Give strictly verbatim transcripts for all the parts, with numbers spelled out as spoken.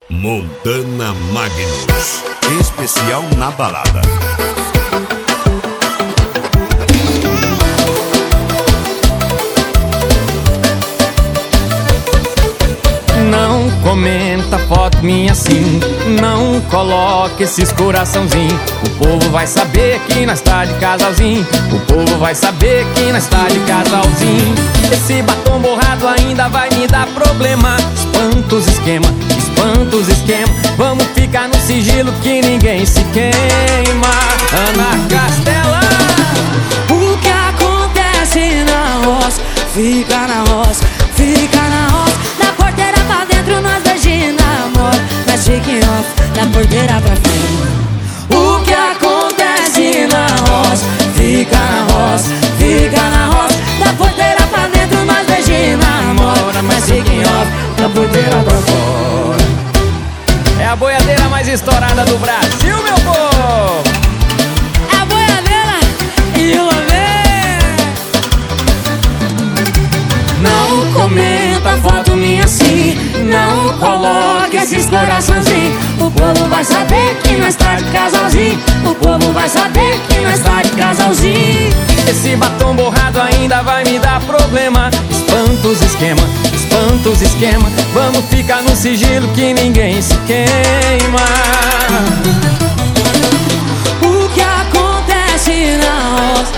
Montana Magnus, especial na balada. Não comenta foto minha assim, não coloque esses coraçãozinho. O povo vai saber que nós tá de casalzinho. O povo vai saber que nós tá de casalzinho. Esse batom borrado ainda vai me dar problema. Espanta os esquema, espanta os esquema. Vamos ficar no sigilo que ninguém se queima. Ana Castela. O que acontece na roça, fica na roça, fica na roça. Da porteira pra dentro nós beijinhos namora. Na chique off, da porteira pra fora. O que acontece na roça, fica na roça, fica na roça. Da porteira pra dentro nós beijinhos namora. Na chique off, da porteira pra fora. É a boiadeira mais estourada do Brasil, meu povo. É a boiadeira e o lamé. Não comenta foto minha assim, não coloque esses coraçãozinhos. O povo vai saber que nós tá de casalzinho. O povo vai saber que nós tá de casalzinho. Esse batom borrado ainda vai me dar problema. Espanta os esquema, espanta os esquema. Vamos ficar no sigilo que ninguém se queima. O que acontece na roça,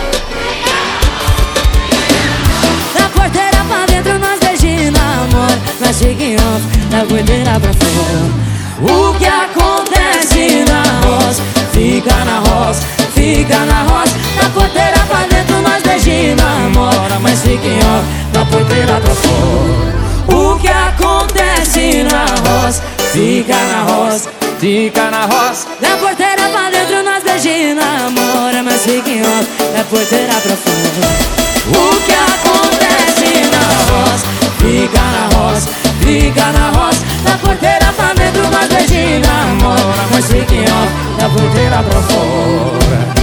da porteira pra dentro nós beijinhos namora. Nós chique off, da porteira pra fora. O que acontece na roça, fica na roça, fica na roça. Da porteira pra dentro nós beijinhos namora. Mas fique off, da porteira pra fora. O que acontece na roça, fica na roça, Fica na roça. da porteira pra dentro nós beijinhos namora. Mas fique off, da porteira pra fora. O que acontece na roça, fica na roça, fica na roça. Da porteira pra dentro nós beijinhos namora. Mas fique off, da porteira pra fora.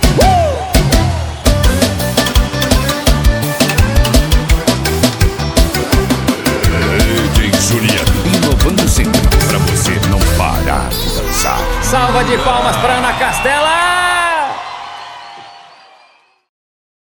D J Juliano, inovando sempre pra você não parar de dançar. Salva de palmas pra Ana Castela.